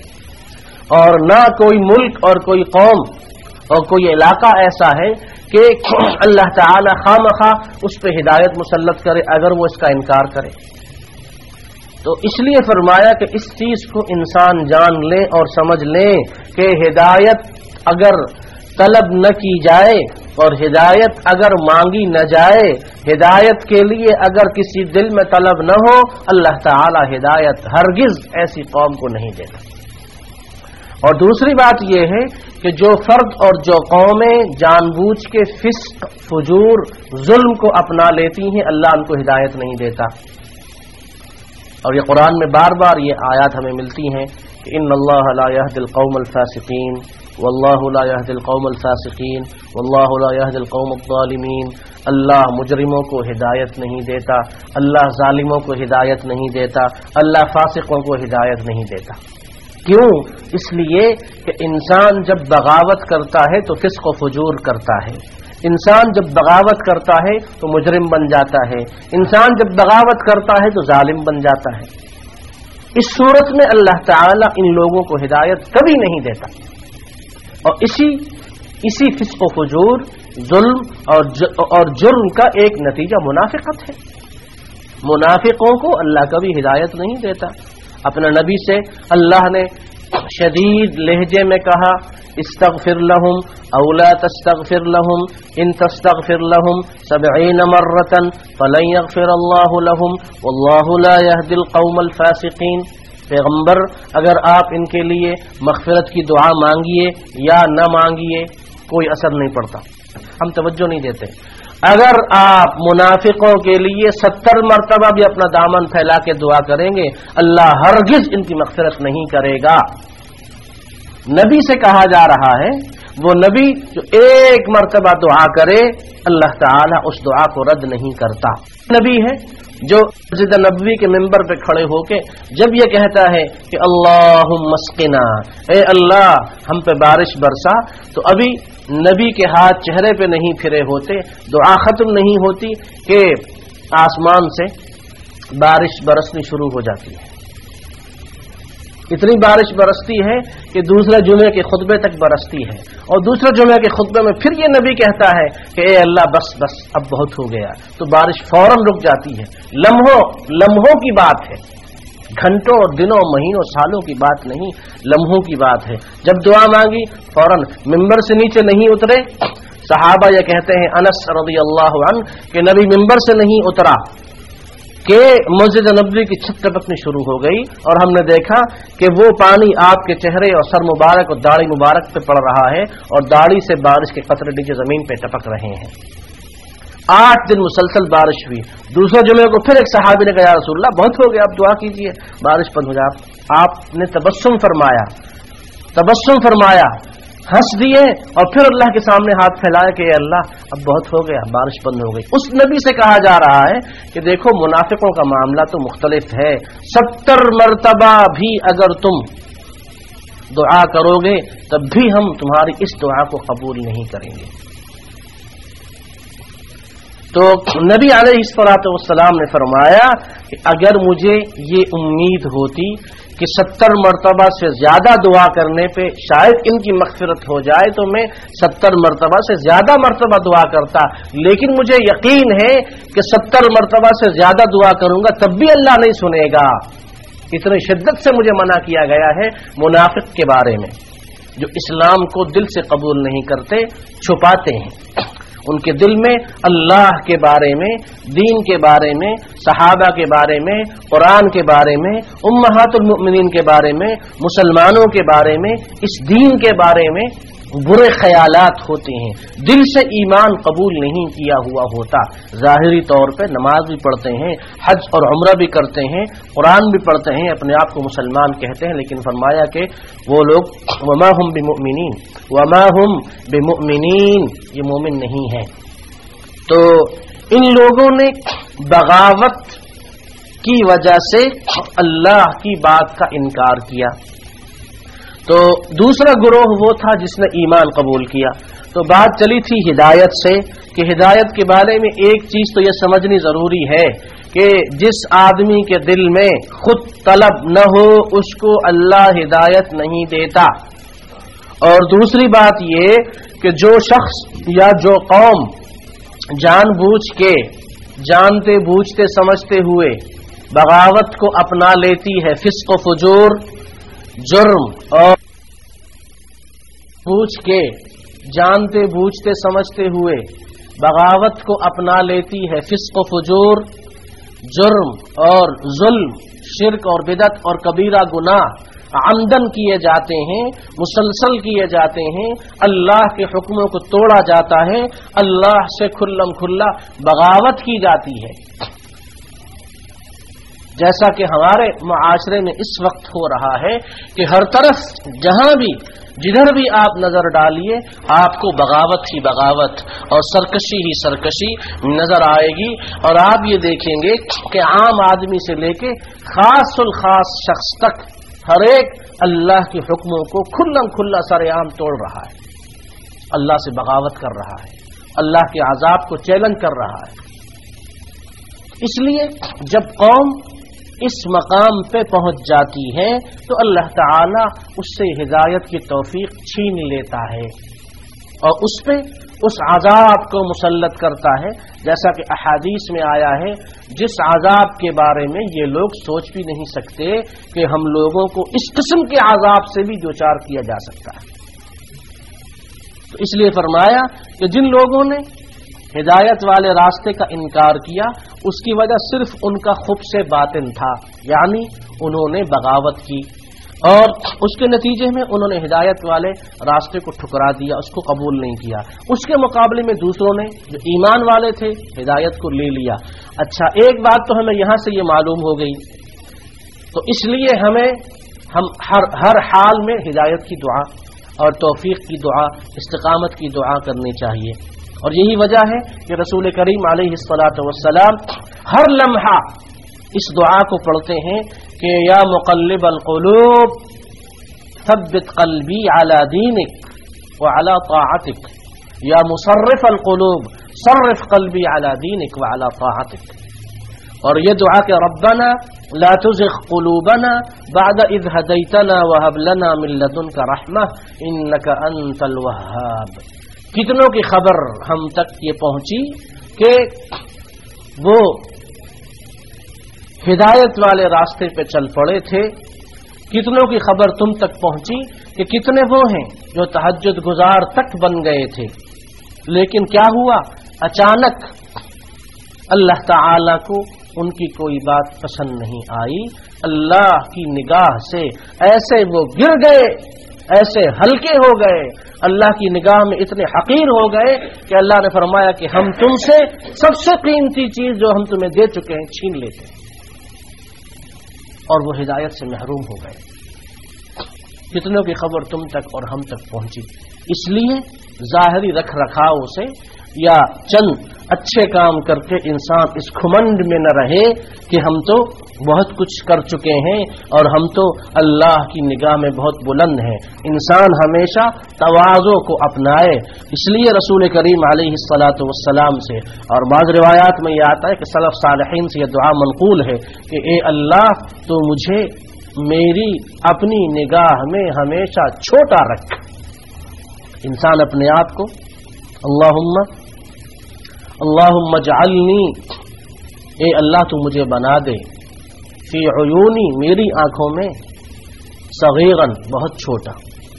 Speaker 1: اور نہ کوئی ملک اور کوئی قوم اور کوئی علاقہ ایسا ہے کہ اللہ تعالی خواہ اس پہ ہدایت مسلط کرے اگر وہ اس کا انکار کرے. تو اس لیے فرمایا کہ اس چیز کو انسان جان لے اور سمجھ لے کہ ہدایت اگر طلب نہ کی جائے اور ہدایت اگر مانگی نہ جائے، ہدایت کے لیے اگر کسی دل میں طلب نہ ہو، اللہ تعالی ہدایت ہرگز ایسی قوم کو نہیں دیتا. اور دوسری بات یہ ہے کہ جو فرد اور جو قومیں جان بوجھ کے فسق، فجور، ظلم کو اپنا لیتی ہیں، اللہ ان کو ہدایت نہیں دیتا. اور یہ قرآن میں بار بار یہ آیات ہمیں ملتی ہیں کہ ان اللہ لا یہدی القوم الفاسقین واللہ لا یہدی القوم الفاسقین واللہ لا یہدی القوم الظالمین. اللہ مجرموں کو ہدایت نہیں دیتا، اللہ ظالموں کو ہدایت نہیں دیتا، اللہ فاسقوں کو ہدایت نہیں دیتا. کیوں؟ اس لیے کہ انسان جب بغاوت کرتا ہے تو فسق و فجور کرتا ہے، انسان جب بغاوت کرتا ہے تو مجرم بن جاتا ہے، انسان جب بغاوت کرتا ہے تو ظالم بن جاتا ہے. اس صورت میں اللہ تعالیٰ ان لوگوں کو ہدایت کبھی نہیں دیتا. اور اسی فسق و فجور، ظلم اور جرم کا ایک نتیجہ منافقت ہے. منافقوں کو اللہ کبھی ہدایت نہیں دیتا. اپنے نبی سے اللہ نے شدید لہجے میں کہا استغفر لہم او لا تستغفر لہم ان تستغفر لہم 70 مرة فلن یغفر اللہ لہم واللہ لا یہدی القوم الفاسقین. پیغمبر اگر آپ ان کے لیے مغفرت کی دعا مانگیے یا نہ مانگیے کوئی اثر نہیں پڑتا، ہم توجہ نہیں دیتے. اگر آپ منافقوں کے لیے 70 مرتبہ بھی اپنا دامن پھیلا کے دعا کریں گے، اللہ ہرگز ان کی مغفرت نہیں کرے گا. نبی سے کہا جا رہا ہے، وہ نبی جو ایک مرتبہ دعا کرے اللہ تعالیٰ اس دعا کو رد نہیں کرتا. نبی ہے جو مسجد نبوی کے ممبر پہ کھڑے ہو کے جب یہ کہتا ہے کہ اللہم اسقنا، اے اللہ ہم پہ بارش برسا، تو ابھی نبی کے ہاتھ چہرے پہ نہیں پھرے ہوتے، دعا ختم نہیں ہوتی کہ آسمان سے بارش برسنی شروع ہو جاتی ہے. اتنی بارش برستی ہے کہ دوسرے جمعے کے خطبے تک برستی ہے، اور دوسرے جمعے کے خطبے میں پھر یہ نبی کہتا ہے کہ اے اللہ بس بس اب بہت ہو گیا، تو بارش فوراً رک جاتی ہے. لمحوں کی بات ہے، گھنٹوں اور دنوں مہینوں سالوں کی بات نہیں، لمحوں کی بات ہے. جب دعا مانگی فوراً ممبر سے نیچے نہیں اترے. صحابہ یہ کہتے ہیں انس رضی اللہ عنہ کہ نبی ممبر سے نہیں اترا کہ مسجد نبوی کی چھت ٹپکنی شروع ہو گئی، اور ہم نے دیکھا کہ وہ پانی آپ کے چہرے اور سر مبارک اور داڑھی مبارک پہ پڑ رہا ہے، اور داڑھی سے بارش کے قطرے نیچے زمین پہ ٹپک رہے ہیں. 8 دن مسلسل بارش ہوئی. دوسرے جمعے کو پھر ایک صحابی نے کہا یا رسول اللہ بہت ہو گیا، آپ دعا کیجئے بارش بند ہو جائے. آپ نے تبسم فرمایا، ہنس دیے، اور پھر اللہ کے سامنے ہاتھ پھیلائے کہ اے اللہ اب بہت ہو گیا، بارش بند ہو گئی. اس نبی سے کہا جا رہا ہے کہ دیکھو منافقوں کا معاملہ تو مختلف ہے، 70 مرتبہ بھی اگر تم دعا کرو گے تب بھی ہم تمہاری اس دعا کو قبول نہیں کریں گے. تو نبی علیہ الصلوۃ والسلام نے فرمایا کہ اگر مجھے یہ امید ہوتی کہ 70 مرتبہ سے زیادہ دعا کرنے پہ شاید ان کی مغفرت ہو جائے تو میں 70 مرتبہ سے زیادہ مرتبہ دعا کرتا، لیکن مجھے یقین ہے کہ 70 مرتبہ سے زیادہ دعا کروں گا تب بھی اللہ نہیں سنے گا. اتنی شدت سے مجھے منع کیا گیا ہے منافق کے بارے میں، جو اسلام کو دل سے قبول نہیں کرتے، چھپاتے ہیں. ان کے دل میں اللہ کے بارے میں، دین کے بارے میں، صحابہ کے بارے میں، قرآن کے بارے میں، امہات المؤمنین کے بارے میں، مسلمانوں کے بارے میں، اس دین کے بارے میں برے خیالات ہوتے ہیں. دل سے ایمان قبول نہیں کیا ہوا ہوتا. ظاہری طور پہ نماز بھی پڑھتے ہیں، حج اور عمرہ بھی کرتے ہیں، قرآن بھی پڑھتے ہیں، اپنے آپ کو مسلمان کہتے ہیں، لیکن فرمایا کہ وہ لوگ وما ہم بمؤمنین، یہ مومن نہیں ہیں. تو इन लोगों ने बगावत की वजह से अल्लाह की बात का इनकार किया। तो दूसरा गिरोह वो था जिसने ईमान कबूल किया। तो बात चली थी हिदायत से कि हिदायत के बारे में एक चीज तो यह समझनी जरूरी है कि जिस आदमी के दिल में खुद तलब न हो उसको अल्लाह हिदायत नहीं देता। और दूसरी बात ये कि जो शख्स या जो कौम जानबूझ के जानते बूझते समझते हुए बगावत को अपना लेती है, फिस्क व फुजूर, जुर्म, और बूझ के जानते बूझते समझते हुए बगावत को अपना लेती है, फिस्क व फुजूर, जुर्म और जुल्म, शिर्क और बिदत और कबीरा गुनाह आमदन किए जाते हैं, मुसलसल किए जाते हैं, अल्लाह के हुक्मों को तोड़ा जाता है, अल्लाह से खुल्लम खुल्ला बगावत की जाती है। जैसा कि हमारे मुआशरे में इस वक्त हो रहा है कि हर तरफ जहां भी जिधर भी आप नजर डालिए आपको बगावत ही बगावत और सरकशी ही सरकशी नजर आएगी। और आप ये देखेंगे कि आम आदमी से लेके खासुल खास शख्स तक हर एक अल्लाह के हुक्मों को खुल्लम खुल्ला सरेआम तोड़ रहा है, अल्लाह से बगावत कर रहा है, अल्लाह के अजाब को चैलेंज कर रहा है। इसलिए जब कौम इस मकाम पे पहुंच जाती है तो अल्लाह ताला उससे हिदायत की तौफीक छीन लेता है और उस पे उस अजाब को मुसल्लत करता है। जैसा कि अहादीस में आया है, जिस अजाब के बारे में ये लोग सोच भी नहीं सकते कि हम लोगों को इस किस्म के अजाब से भी दो चार किया जा सकता है। तो इसलिए फरमाया कि जिन लोगों ने हिदायत वाले रास्ते का इनकार किया उसकी वजह सिर्फ उनका खुब से बातिन था, यानी उन्होंने बगावत की और उसके नतीजे में उन्होंने हिदायत वाले रास्ते को ठुकरा दिया, उसको कबूल नहीं किया। उसके मुकाबले में दूसरों ने जो ईमान वाले थे हिदायत को ले लिया। अच्छा, एक बात तो हमें यहां से ये मालूम हो गई, तो इसलिए हम हर हाल में हिदायत की दुआ और तौफीक की दुआ, इस्तिकामत की दुआ करनी चाहिए। और यही वजह है कि रसूल करीम अलैहिस्सलातु वस्सलाम हर लम्हा इस दुआ को पढ़ते हैं कि या मुक़ल्लिबल क़ुलूब थब्बित क़ल्बी अला दीनिक व अला ताअतिक, या मुसर्रिफ़ल क़ुलूब सर्रिफ़ क़ल्बी अला दीनिक व अला ताअतिक। और ये दुआ के रब्बना ला तुज़िग़ क़ुलूबना बअद इज़ हदैतना व हब लना मिन लदुनका रहमह इन्नका अंतल वह्हाब। कितनों की खबर हम तक ये पहुंची कि वो हिदायत वाले रास्ते पे चल पड़े थे, कितनों की खबर तुम तक पहुंची कि कितने वो हैं जो तहज्जुद गुजार तक बन गए थे, लेकिन क्या हुआ, अचानक अल्लाह ताला को उनकी कोई बात पसंद नहीं आई, अल्लाह की निगाह से ऐसे वो गिर गए, ऐसे हल्के हो गए, अल्लाह की निगाह में इतने हकीर हो गए कि अल्लाह ने फरमाया कि हम तुमसे सबसे कीमती चीज जो हम तुम्हें दे चुके हैं छीन लेते हैं, और वो हिदायत से महरूम हो गए। कितनों की खबर तुम तक और हम तक पहुंची। इसलिए जाहिरी रख रखाव से या चंद अच्छे काम करके इंसान इस घमंड में न रहे कि हम तो बहुत कुछ कर चुके हैं और हम तो अल्लाह की निगाह में बहुत बुलंद हैं। इंसान हमेशा तवाज़ो को अपनाए। इसलिए रसूल करीम अलैहिस्सलातु वस्सलाम से और बाज़ रिवायात में यह आता है कि सलफ सालिहीन से यह दुआ मनक़ूल है कि ए अल्लाह, तो मुझे मेरी अपनी निगाह में हमेशा छोटा रख। इंसान अपने आप को अल्लाहुम्मा जअलनी, ए अल्लाह तू मुझे बना दे, फी उयूनी, मेरी आंखों में, सगीरन, बहुत छोटा।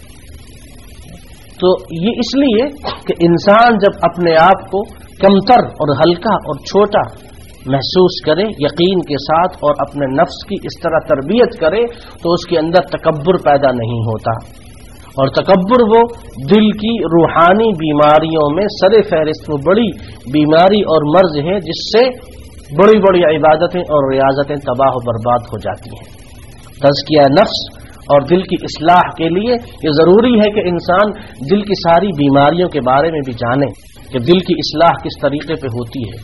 Speaker 1: तो ये इसलिए कि इंसान जब अपने आप को कमतर और हल्का और छोटा महसूस करे यकीन के साथ और अपने नफ्स की इस तरह तरबियत करे तो उसके अंदर तकब्बुर पैदा नहीं होता। और तकब्बुर वो दिल की रूहानी बीमारियों में सरे फहरिस्त वो बड़ी बीमारी और मर्ज है जिससे बड़ी बड़ी इबादतें और रियाजतें तबाह और बर्बाद हो जाती हैं। तज़किया नफ्स और दिल की इस्लाह के लिए ये ज़रूरी है कि इंसान दिल की सारी बीमारियों के बारे में भी जाने कि दिल की इस्लाह किस तरीके पे होती है।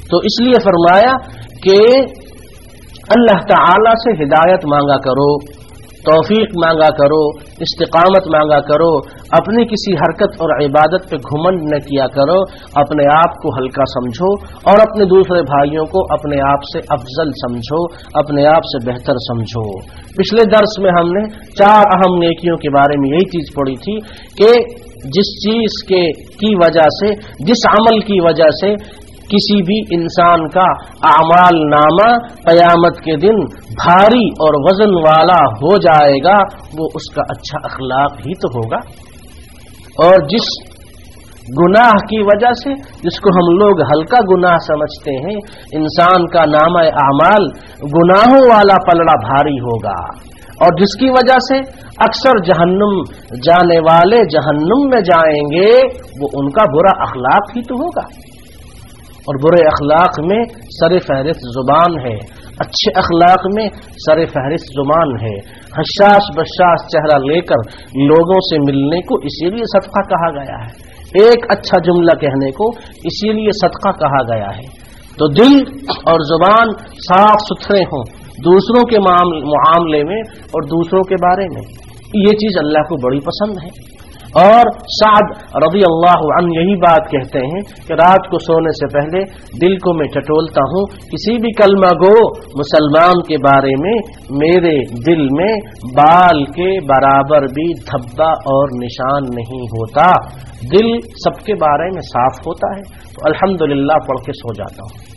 Speaker 1: تو اس لیے فرمایا کہ اللہ تعالی سے ہدایت مانگا کرو، توفیق مانگا کرو، استقامت مانگا کرو، اپنی کسی حرکت اور عبادت پہ گھمنڈ نہ کیا کرو، اپنے آپ کو ہلکا سمجھو اور اپنے دوسرے بھائیوں کو اپنے آپ سے افضل سمجھو، اپنے آپ سے بہتر سمجھو۔ پچھلے درس میں ہم نے 4 اہم نیکیوں کے بارے میں یہی چیز پڑھی تھی کہ جس چیز کی وجہ سے، جس عمل کی وجہ سے کسی بھی انسان کا اعمال نامہ قیامت کے دن بھاری اور وزن والا ہو جائے گا، وہ اس کا اچھا اخلاق ہی تو ہوگا۔ اور جس گناہ کی وجہ سے، جس کو ہم لوگ ہلکا گناہ سمجھتے ہیں، انسان کا نامہ اعمال گناہوں والا پلڑا بھاری ہوگا، اور جس کی وجہ سے اکثر جہنم جانے والے جہنم میں جائیں گے، وہ ان کا برا اخلاق ہی تو ہوگا۔ اور برے اخلاق میں سر فہرست زبان ہے، اچھے اخلاق میں سر فہرست زبان ہے۔ حشاش بشاش چہرہ لے کر لوگوں سے ملنے کو اسی لیے صدقہ کہا گیا ہے، ایک اچھا جملہ کہنے کو اسی لیے صدقہ کہا گیا ہے۔ تو دل اور زبان صاف ستھرے ہوں دوسروں کے معاملے میں اور دوسروں کے بارے میں، یہ چیز اللہ کو بڑی پسند ہے۔ اور سعد رضی اللہ عنہ یہی بات کہتے ہیں کہ رات کو سونے سے پہلے دل کو میں ٹٹولتا ہوں، کسی بھی کلمہ گو مسلمان کے بارے میں میرے دل میں بال کے برابر بھی دھبا اور نشان نہیں ہوتا، دل سب کے بارے میں صاف ہوتا ہے، تو الحمدللہ پڑھ کے سو جاتا ہوں۔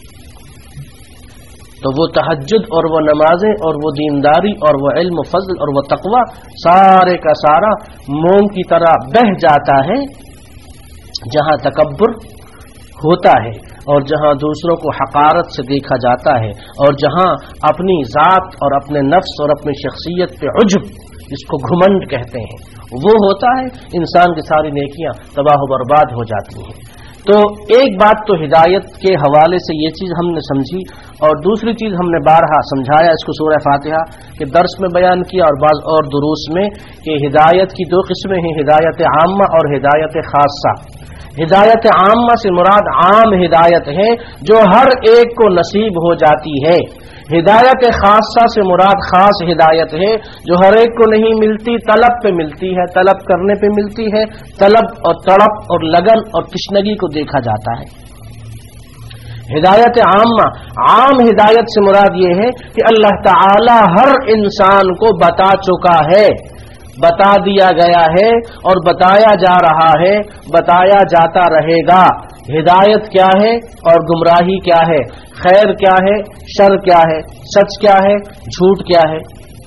Speaker 1: تو وہ تہجد اور وہ نمازیں اور وہ دینداری اور وہ علم و فضل اور وہ تقوی سارے کا سارا موم کی طرح بہہ جاتا ہے جہاں تکبر ہوتا ہے، اور جہاں دوسروں کو حقارت سے دیکھا جاتا ہے، اور جہاں اپنی ذات اور اپنے نفس اور اپنی شخصیت پہ عجب، جس کو گھمنڈ کہتے ہیں، وہ ہوتا ہے، انسان کی ساری نیکیاں تباہ و برباد ہو جاتی ہیں۔ تو ایک بات تو ہدایت کے حوالے سے یہ چیز ہم نے سمجھی، اور دوسری چیز ہم نے بارہا سمجھایا اس کو سورہ فاتحہ کے درس میں بیان کیا اور بعض اور دروس میں، کہ ہدایت کی 2 قسمیں ہیں، ہدایت عامہ اور ہدایت خاصہ۔ ہدایت عامہ سے مراد عام ہدایت ہے جو ہر ایک کو نصیب ہو جاتی ہے، ہدایت خاصہ سے مراد خاص ہدایت ہے جو ہر ایک کو نہیں ملتی، طلب پہ ملتی ہے، طلب کرنے پہ ملتی ہے، طلب اور تڑپ اور لگن اور تشنگی کو دیکھا جاتا ہے۔ ہدایت عامہ، عام ہدایت سے مراد یہ ہے کہ اللہ تعالی ہر انسان کو بتا چکا ہے، بتا دیا گیا ہے اور بتایا جا رہا ہے، بتایا جاتا رہے گا۔ ہدایت کیا ہے اور گمراہی کیا ہے، خیر کیا ہے، شر کیا ہے، سچ کیا ہے، جھوٹ کیا ہے۔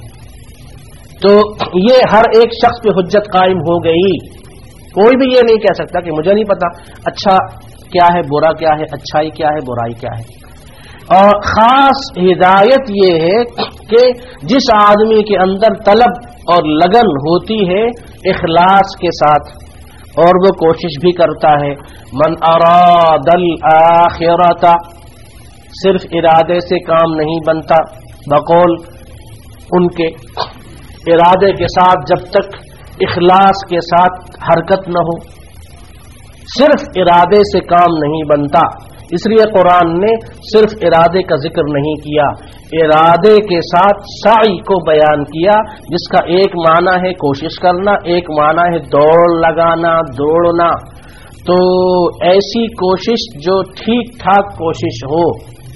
Speaker 1: تو یہ ہر ایک شخص پہ حجت قائم ہو گئی، کوئی بھی یہ نہیں کہہ سکتا کہ مجھے نہیں پتا اچھا کیا ہے، برا کیا ہے، اچھائی کیا ہے، برائی کیا ہے۔ اور خاص ہدایت یہ ہے کہ جس آدمی کے اندر طلب اور لگن ہوتی ہے اخلاص کے ساتھ، اور وہ کوشش بھی کرتا ہے، من اراد الآخرۃ، صرف ارادے سے کام نہیں بنتا، بقول ان کے ارادے کے ساتھ جب تک اخلاص کے ساتھ حرکت نہ ہو، صرف ارادے سے کام نہیں بنتا۔ اس لیے قرآن نے صرف ارادے کا ذکر نہیں کیا، ارادے کے ساتھ سعی کو بیان کیا، جس کا ایک معنی ہے کوشش کرنا، ایک معنی ہے دوڑ لگانا، دوڑنا۔ تو ایسی کوشش جو ٹھیک ٹھاک کوشش ہو،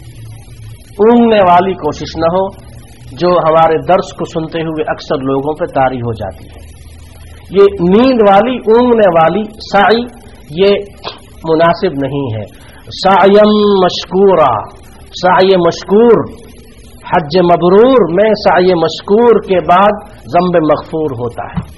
Speaker 1: اونگنے والی کوشش نہ ہو، جو ہمارے درس کو سنتے ہوئے اکثر لوگوں پہ طاری ہو جاتی ہے۔ یہ نیند والی، اونگنے والی سعی یہ مناسب نہیں ہے۔ سعیم مشکورا، سعی مشکور، حج مبرور میں سعی مشکور کے بعد ذنب مغفور ہوتا ہے۔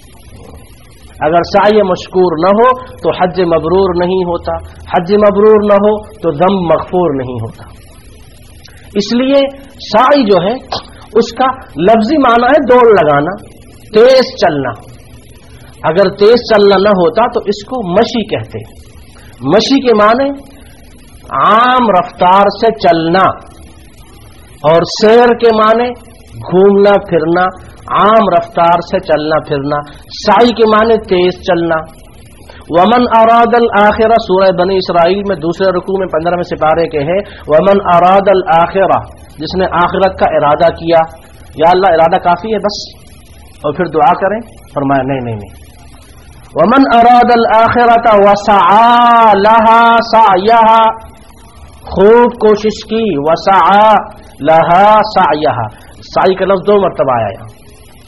Speaker 1: اگر سعی مشکور نہ ہو تو حج مبرور نہیں ہوتا، حج مبرور نہ ہو تو ذنب مغفور نہیں ہوتا۔ اس لیے سعی جو ہے اس کا لفظی معنی ہے دوڑ لگانا، تیز چلنا۔ اگر تیز چلنا نہ ہوتا تو اس کو مشی کہتے ہیں۔ مشی کے معنی عام رفتار سے چلنا، اور سیر کے معنی گھومنا پھرنا، عام رفتار سے چلنا پھرنا۔ سعی کے معنی تیز چلنا۔ ومن اراد الآخرہ سورہ بنی اسرائیل میں دوسرے رکوع میں 15ویں سپارے کے ہے ومن اراد الآخرہ، جس نے آخرت کا ارادہ کیا، یا اللہ ارادہ کافی ہے بس، اور پھر دعا کریں، فرمایا نہیں، ومن اراد الآخرۃ وسعى لها سعيها، خوب کوشش کی، وسعى لها سعيها، سعی کا لفظ 2 مرتبہ آیا یہاں۔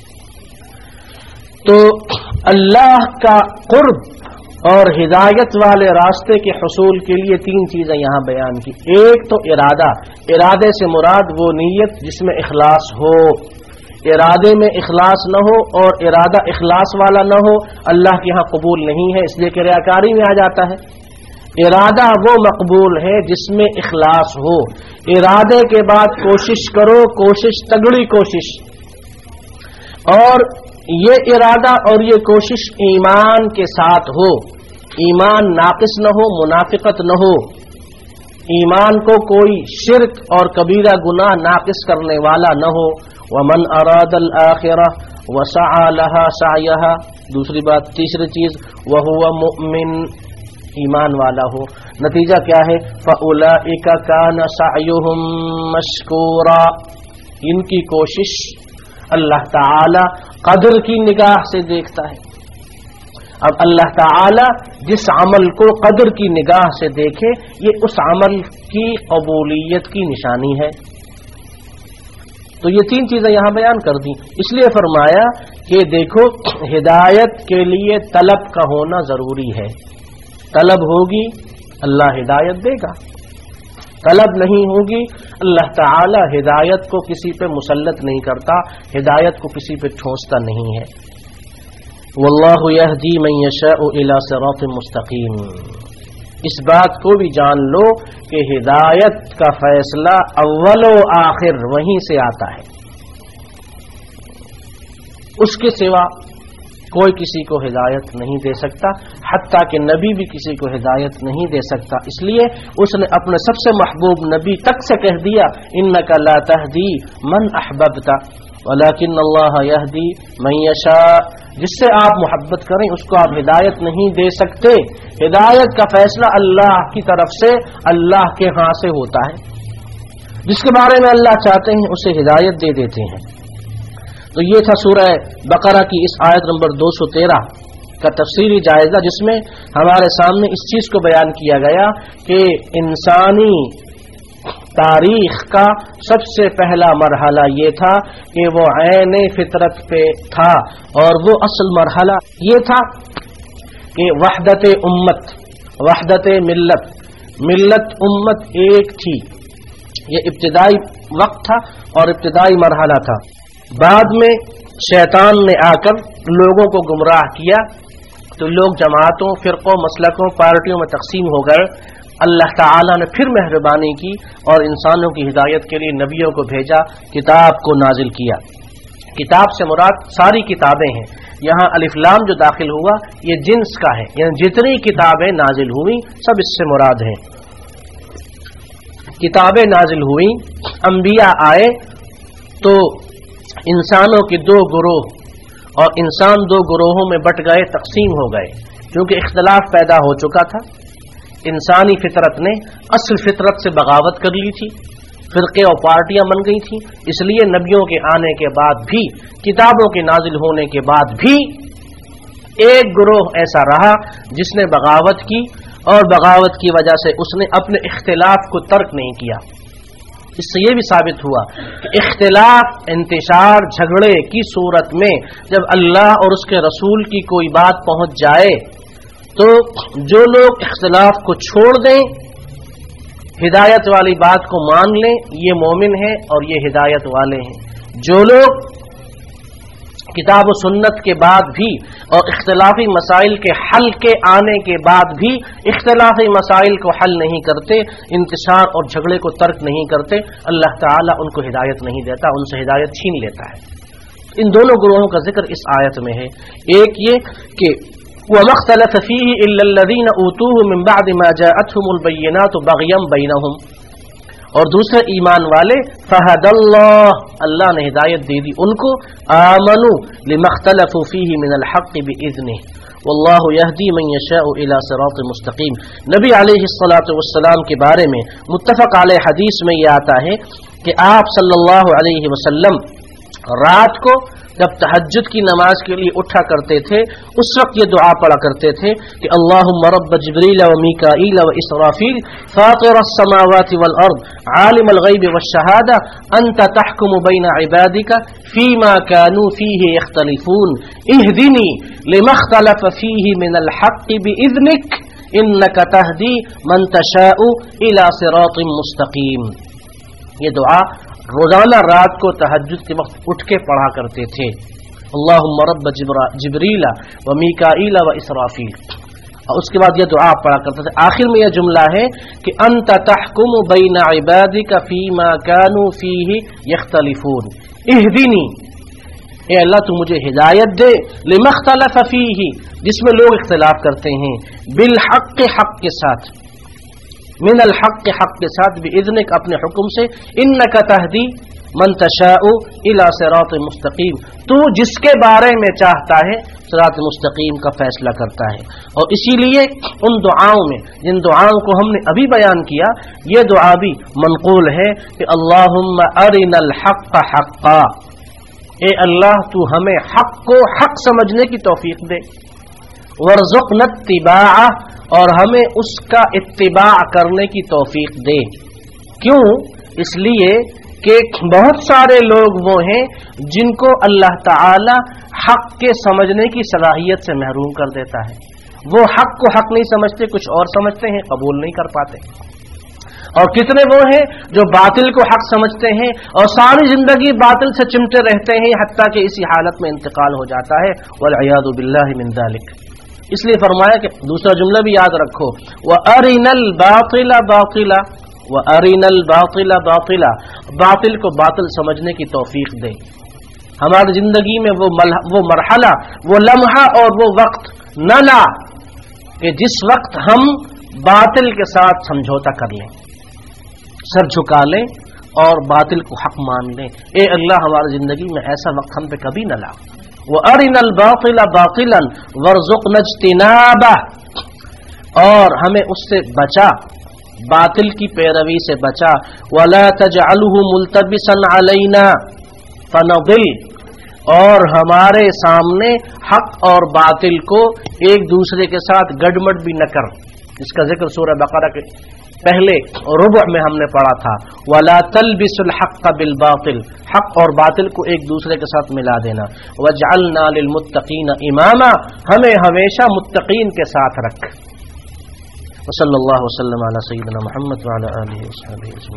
Speaker 1: تو اللہ کا قرب اور ہدایت والے راستے کے حصول کے لیے 3 چیزیں یہاں بیان کی۔ ایک تو ارادہ، ارادے سے مراد وہ نیت جس میں اخلاص ہو، ارادے میں اخلاص نہ ہو اور ارادہ اخلاص والا نہ ہو اللہ کے ہاں قبول نہیں ہے، اس لیے کہ ریاکاری میں آ جاتا ہے۔ ارادہ وہ مقبول ہے جس میں اخلاص ہو، ارادے کے بعد کوشش کرو، کوشش تگڑی کوشش، اور یہ ارادہ اور یہ کوشش ایمان کے ساتھ ہو، ایمان ناقص نہ ہو، منافقت نہ ہو، ایمان کو کوئی شرک اور کبیرہ گناہ ناقص کرنے والا نہ ہو۔ ومن اراد الآخرہ وسعى لها سعيها، دوسری بات، تیسری چیز وهو مؤمن، ایمان والا ہو۔ نتیجہ کیا ہے؟ فأولئک کان سعیہم مشکورا، ان کی کوشش اللہ تعالی قدر کی نگاہ سے دیکھتا ہے۔ اب اللہ تعالی جس عمل کو قدر کی نگاہ سے دیکھے، یہ اس عمل کی قبولیت کی نشانی ہے۔ تو یہ 3 چیزیں یہاں بیان کر دیں، اس لیے فرمایا کہ دیکھو ہدایت کے لیے طلب کا ہونا ضروری ہے، طلب ہوگی اللہ ہدایت دے گا، طلب نہیں ہوگی اللہ تعالی ہدایت کو کسی پہ مسلط نہیں کرتا، ہدایت کو کسی پہ ٹھونستا نہیں ہے۔ واللہ یہدی من یشاء الی صراط مستقیم، اس بات کو بھی جان لو کہ ہدایت کا فیصلہ اول و آخر وہیں سے آتا ہے، اس کے سوا کوئی کسی کو ہدایت نہیں دے سکتا، حتیٰ کہ نبی بھی کسی کو ہدایت نہیں دے سکتا۔ اس لیے اس نے اپنے سب سے محبوب نبی تک سے کہہ دیا انک لا تہدی من احببت ولکن اللہ یہدی من یشاء، جس سے آپ محبت کریں اس کو آپ ہدایت نہیں دے سکتے، ہدایت کا فیصلہ اللہ کی طرف سے، اللہ کے ہاں سے ہوتا ہے، جس کے بارے میں اللہ چاہتے ہیں اسے ہدایت دے دیتے ہیں۔ تو یہ تھا سورہ بقرہ کی اس آیت نمبر 213 کا تفصیلی جائزہ، جس میں ہمارے سامنے اس چیز کو بیان کیا گیا کہ انسانی تاریخ کا سب سے پہلا مرحلہ یہ تھا کہ وہ عین فطرت پہ تھا، اور وہ اصل مرحلہ یہ تھا کہ وحدت امت، وحدت ملت، ملت امت ایک تھی، یہ ابتدائی وقت تھا اور ابتدائی مرحلہ تھا۔ بعد میں شیطان نے آ کر لوگوں کو گمراہ کیا تو لوگ جماعتوں، فرقوں، مسلکوں، پارٹیوں میں تقسیم ہو گئے۔ اللہ تعالیٰ نے پھر مہربانی کی اور انسانوں کی ہدایت کے لیے نبیوں کو بھیجا، کتاب کو نازل کیا۔ کتاب سے مراد ساری کتابیں ہیں، یہاں الف لام جو داخل ہوا یہ جنس کا ہے، یعنی جتنی کتابیں نازل ہوئیں سب اس سے مراد ہیں۔ کتابیں نازل ہوئیں، انبیاء آئے تو انسانوں کے 2 گروہ، اور انسان 2 گروہوں میں بٹ گئے، تقسیم ہو گئے، کیونکہ اختلاف پیدا ہو چکا تھا۔ انسانی فطرت نے اصل فطرت سے بغاوت کر لی تھی، فرقے اور پارٹیاں بن گئی تھیں، اس لیے نبیوں کے آنے کے بعد بھی، کتابوں کے نازل ہونے کے بعد بھی ایک گروہ ایسا رہا جس نے بغاوت کی، اور بغاوت کی وجہ سے اس نے اپنے اختلاف کو ترک نہیں کیا۔ اس سے یہ بھی ثابت ہوا کہ اختلاف، انتشار، جھگڑے کی صورت میں جب اللہ اور اس کے رسول کی کوئی بات پہنچ جائے تو جو لوگ اختلاف کو چھوڑ دیں، ہدایت والی بات کو مان لیں، یہ مومن ہیں اور یہ ہدایت والے ہیں۔ جو لوگ کتاب و سنت کے بعد بھی اور اختلافی مسائل کے حل کے آنے کے بعد بھی اختلافی مسائل کو حل نہیں کرتے، انتشار اور جھگڑے کو ترک نہیں کرتے، اللہ تعالیٰ ان کو ہدایت نہیں دیتا، ان سے ہدایت چھین لیتا ہے۔ ان دونوں گروہوں کا ذکر اس آیت میں ہے۔ ایک یہ کہ وَمَا اخْتَلَفَ فِيهِ إِلَّا الَّذِينَ أُوتُوهُ مِن بَعْدِ مَا جَاءَتْهُمُ الْبَيِّنَاتُ بَغْيًا بَيْنَهُمْ، اور دوسرے ایمان والے فَهَدَى اللَّهُ، اللہ نے ہدایت دے دی ان کو، آمنوا لِمَا اخْتَلَفُوا فِيهِ مِنَ الْحَقِّ بِإِذْنِهِ، वल्लाहु यहदी मन यशाउ इला सिरात मुस्तकीम। नबी अलैहिस्सलातु वस्सलाम के बारे में मुत्तफक अलैह हदीस में यह आता है कि आप सल्लल्लाहु अलैहि वसल्लम रात को जब तहज्जुद की नमाज के लिए उठा करते थे उस वक्त ये दुआ पढ़ा करते थे कि अल्लाहुम्मा रब्ब जिब्रील व मीकाईल व इसराफील फातिरस समावाति वल अर्द आलिमल गैबि वश शहादा अंत तहकुमु बैना इबादिका फीमा कानू फीहि यख्तलिफून इहदिनी लिमा इख्तलफ फीहि मिनल हक्कि बिइज़निक इन्नका तहदी मन तशाउ इला सिरातिम मुस्तकीम। ये दुआ रोजाना रात को तहज्जुद के वक्त उठ के पढ़ा करते थे। अल्लाहुम्मा रब्ब जिब्रीला व मीकाईल व इसराफील। और उसके बाद यह दुआ पढ़ा करते थे। आखिर में यह जुमला है कि अंत तहकुमु बैना इबादिका फीमा कानू फीहि यख्तलिफून इहदिनी, ए अल्लाह तू मुझे हिदायत दे, लिमा इख्तलफ फीहि, जिसमें लोग इख्तिलाफ करते हैं, बिल हक़, हक़ के साथ, मिनल हक़, हक़ के साथ, बिइज़निक, अपने हुक्म से, इन्नका तहदी मन तशाउ इला सिरात मुस्तकीम, तू जिसके बारे में चाहता है सिरात मुस्तकीम का फैसला करता है। और इसीलिए उन दुआओं में जिन दुआओं को हमने अभी बयान किया, ये दुआ भी मनक़ूल है कि अल्लाहुम्मा अरिनल हक़्क़ हक़्क़ा, ए अल्लाह तू हमें हक़ को हक़ समझने की तौफीक दे, वर्ज़ुक़ना इत्तिबाअ, और हमें उसका इत्तिबा करने की तौफीक दे। क्यों? इसलिए कि बहुत सारे लोग वो हैं जिनको अल्लाह ताला हक़ के समझने की सलाहियत से महरूम कर देता है। वो हक़ को हक़ नहीं समझते, कुछ और समझते हैं, कबूल नहीं कर पाते। और कितने वो हैं जो बातिल को हक़ समझते हैं और सारी जिंदगी बातिल से चिमटे रहते हैं, हत्ता कि इसी हालत में इंतकाल हो जाता है। वल्इयादु बिल्लाहि मिन ज़ालिक। इसलिए फरमाया कि दूसरा जुमला भी याद रखो, व अरिनल बातिला बातिला, व अरिनल बातिला बातिला, बातिल को बातिल समझने की तौफीक दे। हमारी जिंदगी में वो मरहला, वो लम्हा और वो वक्त न ला कि जिस वक्त हम बातिल के साथ समझौता कर लें, सर झुका लें और बातिल को हक मान लें। ए अल्लाह हमारी जिंदगी में ऐसा वक्त हम पे कभी न ला। वो अरिनल बातिला बातिलन वर्ज़ुक़ना इज्तिनाबा, और हमें उससे बचा, बातिल की पैरवी से बचा। वला तजअलहु मुल्तबिसन अलैना फनदिल, और हमारे सामने हक और बातिल को एक दूसरे के साथ गड़मड़ भी न कर। इसका जिक्र सूरह बकरा के पहले रुबअ में हमने पढ़ा था। वला तलबिसुल हक़्क़ बिल बातिल, हक और बातिल को एक दूसरे के साथ मिला देना। वजअलना लिल मुत्तक़ीन इमामा, हमें हमेशा मुत्तक़ीन के साथ रख। वसल्लल्लाहु वसल्लम अला सय्यिदिना मुहम्मद व अला आलिहि व अस्हाबिहि अजमईन।